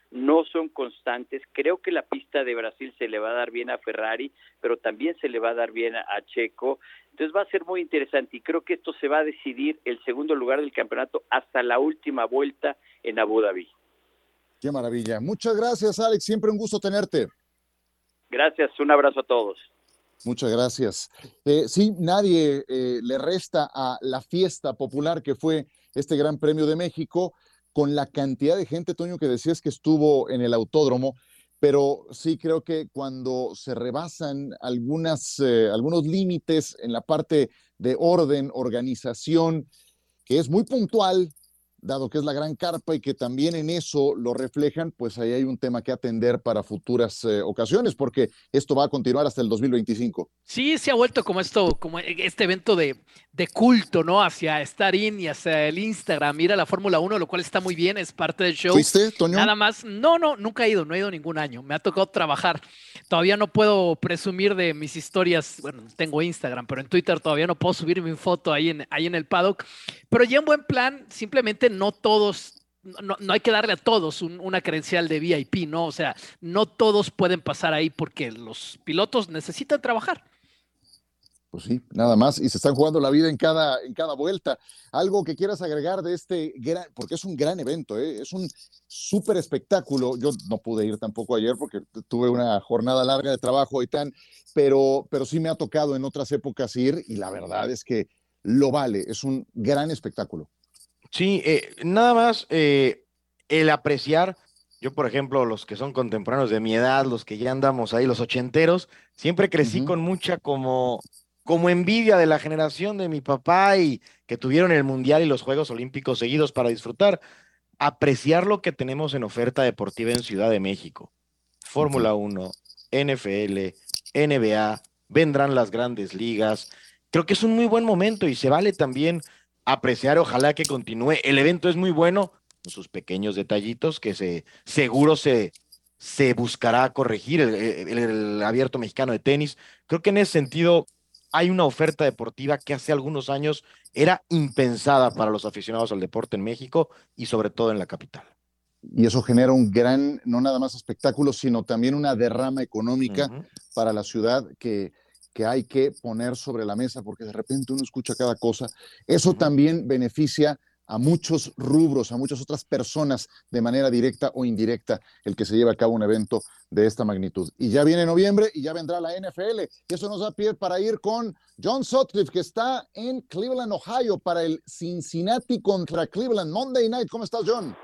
no son constantes. Creo que la pista de Brasil se le va a dar bien a Ferrari, pero también se le va a dar bien a, a Checo. Entonces va a ser muy interesante y creo que esto se va a decidir el segundo lugar del campeonato hasta la última vuelta en Abu Dhabi. Qué maravilla. Muchas gracias, Alex. Siempre un gusto tenerte. Gracias, un abrazo a todos. Muchas gracias. Eh, sí, nadie eh, le resta a la fiesta popular que fue este Gran Premio de México, con la cantidad de gente, Toño, que decías que estuvo en el autódromo, pero sí creo que cuando se rebasan algunas, eh, algunos límites en la parte de orden, organización, que es muy puntual, dado que es la gran carpa y que también en eso lo reflejan, pues ahí hay un tema que atender para futuras eh, ocasiones, porque esto va a continuar hasta el dos mil veinticinco. Sí, se ha vuelto como esto, como este evento de, de culto, ¿no? Hacia estar in y hacia el Instagram, ir a la Fórmula uno, lo cual está muy bien, es parte del show. ¿Fuiste, Toño? Nada más, no, no, nunca he ido, no he ido ningún año, me ha tocado trabajar. Todavía no puedo presumir de mis historias, bueno, tengo Instagram, pero en Twitter todavía no puedo subir mi foto ahí en, ahí en el paddock, pero ya en buen plan, simplemente no todos, no, no hay que darle a todos un, una credencial de V I P, ¿no? O sea, no todos pueden pasar ahí porque los pilotos necesitan trabajar. Pues sí, nada más, y se están jugando la vida en cada, en cada vuelta. Algo que quieras agregar de este gran, porque es un gran evento, ¿eh? Es un súper espectáculo. Yo no pude ir tampoco ayer porque tuve una jornada larga de trabajo y tan, pero, pero sí me ha tocado en otras épocas ir y la verdad es que lo vale, es un gran espectáculo. Sí, eh, nada más eh, el apreciar, yo por ejemplo, los que son contemporáneos de mi edad, los que ya andamos ahí, los ochenteros, siempre crecí uh-huh. con mucha como, como envidia de la generación de mi papá y que tuvieron el Mundial y los Juegos Olímpicos seguidos para disfrutar, apreciar lo que tenemos en oferta deportiva en Ciudad de México. Fórmula uh-huh. uno, N F L, N B A, vendrán las grandes ligas. Creo que es un muy buen momento y se vale también apreciar, ojalá que continúe. El evento es muy bueno, con sus pequeños detallitos que se seguro se, se buscará corregir. El, el, el Abierto Mexicano de Tenis, creo que en ese sentido hay una oferta deportiva que hace algunos años era impensada para los aficionados al deporte en México y sobre todo en la capital. Y eso genera un gran, no nada más espectáculo, sino también una derrama económica uh-huh. para la ciudad que que hay que poner sobre la mesa, porque de repente uno escucha cada cosa. Eso uh-huh. también beneficia a muchos rubros, a muchas otras personas de manera directa o indirecta, el que se lleve a cabo un evento de esta magnitud. Y ya viene noviembre y ya vendrá la N F L. Y eso nos da pie para ir con John Sutcliffe, que está en Cleveland, Ohio, para el Cincinnati contra Cleveland Monday Night. ¿Cómo estás, John?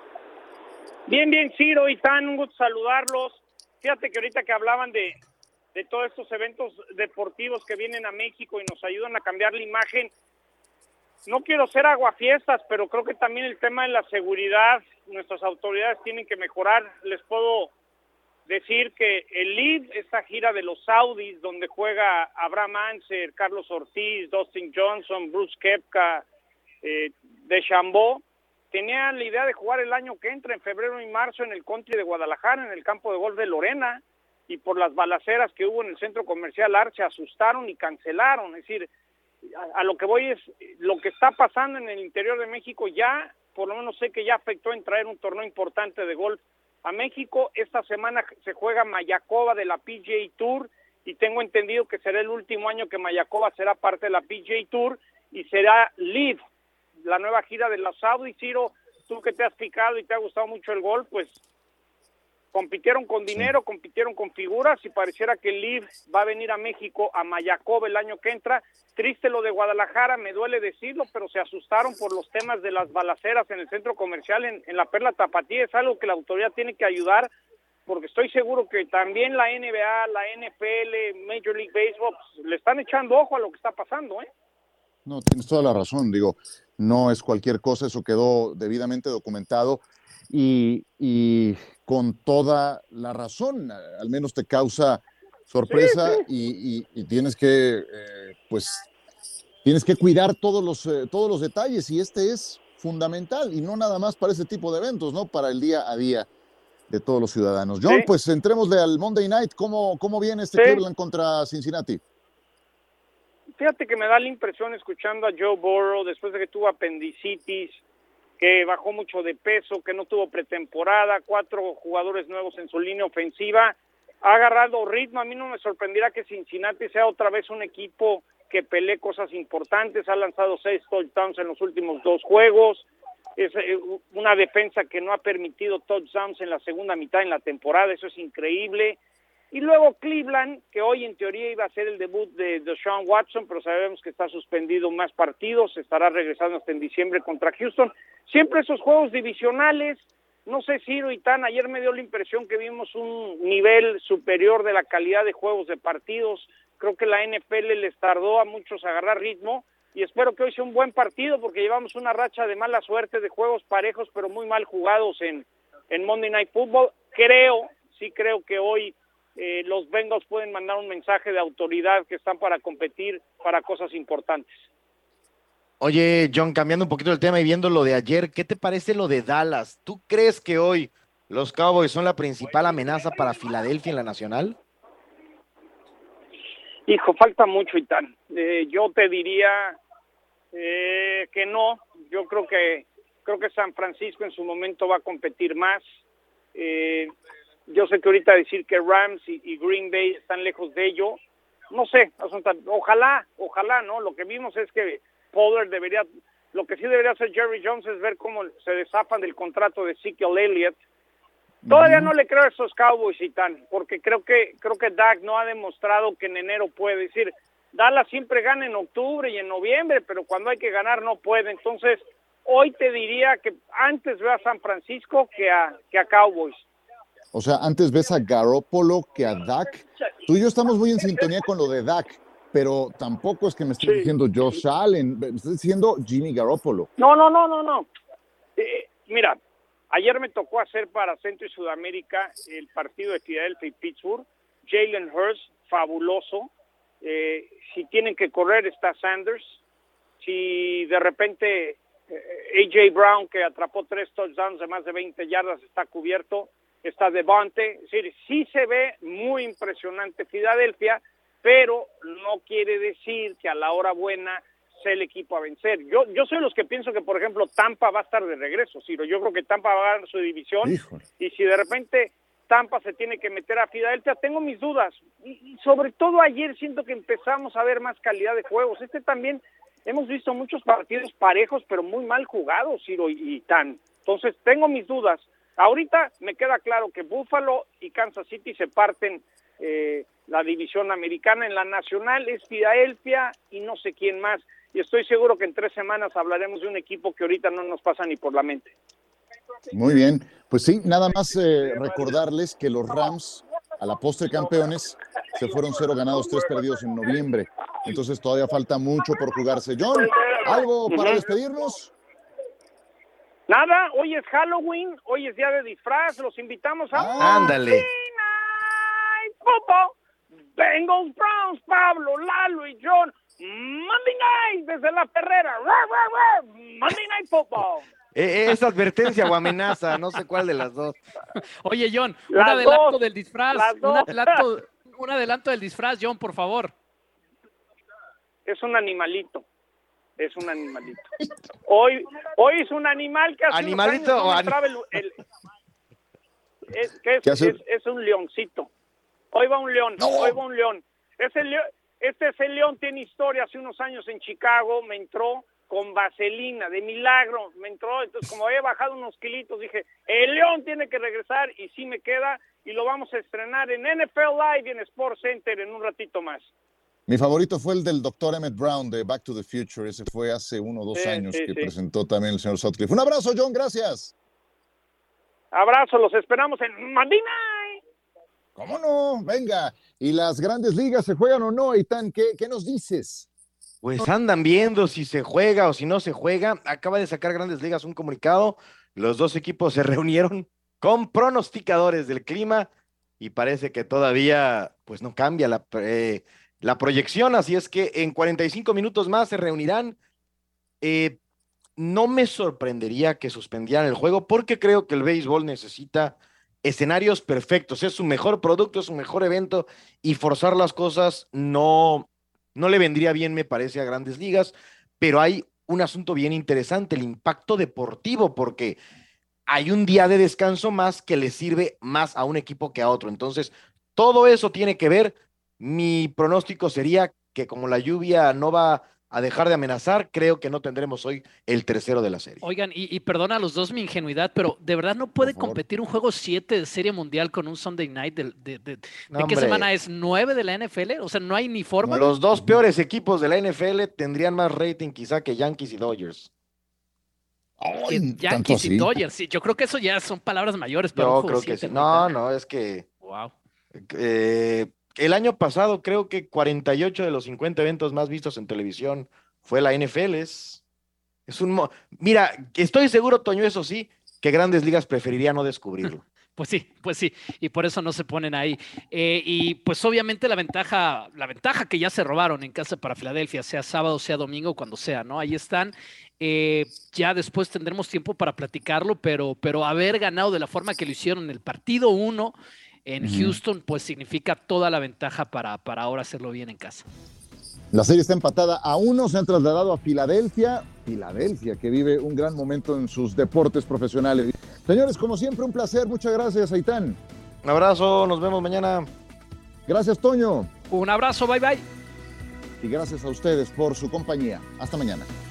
Bien, bien, Ciro y Tan, un gusto saludarlos. Fíjate que ahorita que hablaban de de todos estos eventos deportivos que vienen a México y nos ayudan a cambiar la imagen. No quiero ser aguafiestas, pero creo que también el tema de la seguridad, nuestras autoridades tienen que mejorar. Les puedo decir que el Lead, esta gira de los Saudis, donde juega Abraham Anser, Carlos Ortiz, Dustin Johnson, Bruce Koepka, eh, DeChambeau, tenían la idea de jugar el año que entra, en febrero y marzo, en el country de Guadalajara, en el campo de golf de Lorena, y por las balaceras que hubo en el centro comercial Arch, asustaron y cancelaron. Es decir, a, a lo que voy es, lo que está pasando en el interior de México ya, por lo menos sé que ya afectó en traer un torneo importante de golf a México. Esta semana se juega Mayakoba de la P G A Tour, y tengo entendido que será el último año que Mayakoba será parte de la P G A Tour, y será Live, la nueva gira de los Saudi. Ciro, tú que te has picado y te ha gustado mucho el golf, pues compitieron con dinero, sí. compitieron con figuras, y pareciera que el Live va a venir a México, a Mayakoba el año que entra. Triste lo de Guadalajara, me duele decirlo, pero se asustaron por los temas de las balaceras en el centro comercial, en, en la Perla Tapatía. Es algo que la autoridad tiene que ayudar, porque estoy seguro que también la N B A, la N F L, Major League Baseball, pues, le están echando ojo a lo que está pasando, ¿eh? No, tienes toda la razón, digo, no es cualquier cosa, eso quedó debidamente documentado. Y, y con toda la razón, al menos te causa sorpresa, sí, sí. Y, y, y tienes que, eh, pues, tienes que cuidar todos los, eh, todos los detalles, y este es fundamental, y no nada más para este tipo de eventos, ¿no? Para el día a día de todos los ciudadanos. John, sí. Pues entrémosle al Monday Night. ¿Cómo, cómo viene este sí. Cleveland contra Cincinnati? Fíjate que me da la impresión, escuchando a Joe Burrow, después de que tuvo apendicitis, que bajó mucho de peso, que no tuvo pretemporada, cuatro jugadores nuevos en su línea ofensiva, ha agarrado ritmo. A mí no me sorprenderá que Cincinnati sea otra vez un equipo que pelee cosas importantes, ha lanzado seis touchdowns en los últimos dos juegos, es una defensa que no ha permitido touchdowns en la segunda mitad en la temporada, eso es increíble. Y luego Cleveland, que hoy en teoría iba a ser el debut de Deshaun Watson, pero sabemos que está suspendido más partidos, estará regresando hasta en diciembre contra Houston. Siempre esos juegos divisionales, no sé, Ciro y Tan, ayer me dio la impresión que vimos un nivel superior de la calidad de juegos de partidos. Creo que la N F L les tardó a muchos agarrar ritmo, y espero que hoy sea un buen partido, porque llevamos una racha de mala suerte de juegos parejos, pero muy mal jugados en, en Monday Night Football. Creo, sí creo que hoy Eh, los Bengals pueden mandar un mensaje de autoridad que están para competir para cosas importantes. Oye, John, cambiando un poquito el tema y viendo lo de ayer, ¿qué te parece lo de Dallas? ¿Tú crees que hoy los Cowboys son la principal amenaza para Filadelfia en la Nacional? Hijo, falta mucho, Itán. Eh, yo te diría eh, que no. Yo creo que creo que San Francisco en su momento va a competir más. Eh, Yo sé que ahorita decir que Rams y, y Green Bay están lejos de ello, no sé, ojalá, ojalá, ¿no? Lo que vimos es que Pollard debería, lo que sí debería hacer Jerry Jones es ver cómo se deshafan del contrato de Ezekiel Elliott. Todavía uh-huh. no le creo a estos Cowboys y tan, porque creo que creo que Dak no ha demostrado que en enero puede. Decir, Dallas siempre gana en octubre y en noviembre, pero cuando hay que ganar no puede. Entonces, hoy te diría que antes veo a San Francisco que a, que a Cowboys. O sea, antes ves a Garoppolo que a Dak. Tú y yo estamos muy en sintonía con lo de Dak, pero tampoco es que me estés sí. diciendo Josh Allen, me estás diciendo Jimmy Garoppolo. No, no, no, no, no. Eh, mira, ayer me tocó hacer para Centro y Sudamérica el partido de Filadelfia y Pittsburgh. Jalen Hurts, fabuloso. Eh, si tienen que correr, está Sanders. Si de repente eh, A J Brown, que atrapó tres touchdowns de más de veinte yardas, está cubierto. Está Devontae, es decir, sí se ve muy impresionante Filadelfia, pero no quiere decir que a la hora buena sea el equipo a vencer. Yo yo soy los que pienso que, por ejemplo, Tampa va a estar de regreso, Ciro. Yo creo que Tampa va a ganar su división. Híjole. Y si de repente Tampa se tiene que meter a Filadelfia, tengo mis dudas. Y, y sobre todo ayer siento que empezamos a ver más calidad de juegos. Este también, hemos visto muchos partidos parejos, pero muy mal jugados, Ciro y, y Tan. Entonces, tengo mis dudas. Ahorita me queda claro que Buffalo y Kansas City se parten eh, la división americana. En la nacional es Filadelfia y no sé quién más. Y estoy seguro que en tres semanas hablaremos de un equipo que ahorita no nos pasa ni por la mente. Muy bien. Pues sí, nada más eh, recordarles que los Rams, a la postre campeones, se fueron cero ganados, tres perdidos en noviembre. Entonces todavía falta mucho por jugarse. John, ¿algo para despedirnos? Nada, hoy es Halloween, hoy es día de disfraz, los invitamos a ah, ándale. Monday Night Football. Bengals, Browns, Pablo, Lalo y John. Monday Night desde la Ferrera. Monday Night Football. Eh, ¿Es advertencia o amenaza? No sé cuál de las dos. Oye, John, las un adelanto dos, del disfraz. Un adelanto, un adelanto del disfraz, John, por favor. Es un animalito. Es un animalito. Hoy hoy es un animal que hace ¿Animalito unos años o no anim... el, el, es, que es, es, es un leoncito. Hoy va un león, no. hoy va un león. Ese león. Este es el león, tiene historia. Hace unos años en Chicago me entró con vaselina, de milagro, me entró. Entonces, como había bajado unos kilitos, dije, el león tiene que regresar, y sí me queda, y lo vamos a estrenar en N F L Live y en Sports Center en un ratito más. Mi favorito fue el del doctor Emmett Brown de Back to the Future. Ese fue hace uno o dos sí, años sí, que sí. presentó también el señor Sutcliffe. Un abrazo, John, gracias. Abrazo, los esperamos en Monday Night. ¿Cómo no? Venga. ¿Y las grandes ligas se juegan o no, Eitan? ¿Qué, qué nos dices? Pues andan viendo si se juega o si no se juega. Acaba de sacar Grandes Ligas un comunicado. Los dos equipos se reunieron con pronosticadores del clima y parece que todavía pues no cambia la, eh, la proyección. Así es que en cuarenta y cinco minutos más se reunirán. Eh, no me sorprendería que suspendieran el juego porque creo que el béisbol necesita escenarios perfectos. Es su mejor producto, es su mejor evento y forzar las cosas no... No le vendría bien, me parece, a Grandes Ligas, pero hay un asunto bien interesante, el impacto deportivo, porque hay un día de descanso más que le sirve más a un equipo que a otro. Entonces, todo eso tiene que ver. Mi pronóstico sería que como la lluvia no va a dejar de amenazar, creo que no tendremos hoy el tercero de la serie. Oigan, y, y perdona a los dos mi ingenuidad, pero de verdad no puede competir un juego siete de Serie Mundial con un Sunday Night. De, de, de, No, ¿de qué hombre. semana es? ¿nueve de la N F L? O sea, no hay ni forma. Los dos peores equipos de la N F L tendrían más rating quizá que Yankees y Dodgers. Que Yankees y Dodgers, sí, yo creo que eso ya son palabras mayores para un Yo juego creo que siete, sí. No, no, es que... Wow. Eh, el año pasado creo que cuarenta y ocho de los cincuenta eventos más vistos en televisión fue la N F L. Es, es un... mo- Mira, estoy seguro, Toño, eso sí, que Grandes Ligas preferiría no descubrirlo. Pues sí, pues sí, y por eso no se ponen ahí. Eh, y pues obviamente la ventaja, la ventaja que ya se robaron en casa para Filadelfia, sea sábado, sea domingo, cuando sea, ¿no? Ahí están. Eh, ya después tendremos tiempo para platicarlo, pero, pero haber ganado de la forma que lo hicieron en el partido uno en Ujú. Houston, pues significa toda la ventaja para, para ahora hacerlo bien en casa. La serie está empatada a uno, se han trasladado a Filadelfia. Filadelfia, que vive un gran momento en sus deportes profesionales. Señores, como siempre, un placer. Muchas gracias, Aitán. Un abrazo, nos vemos mañana. Gracias, Toño. Un abrazo, bye bye. Y gracias a ustedes por su compañía. Hasta mañana.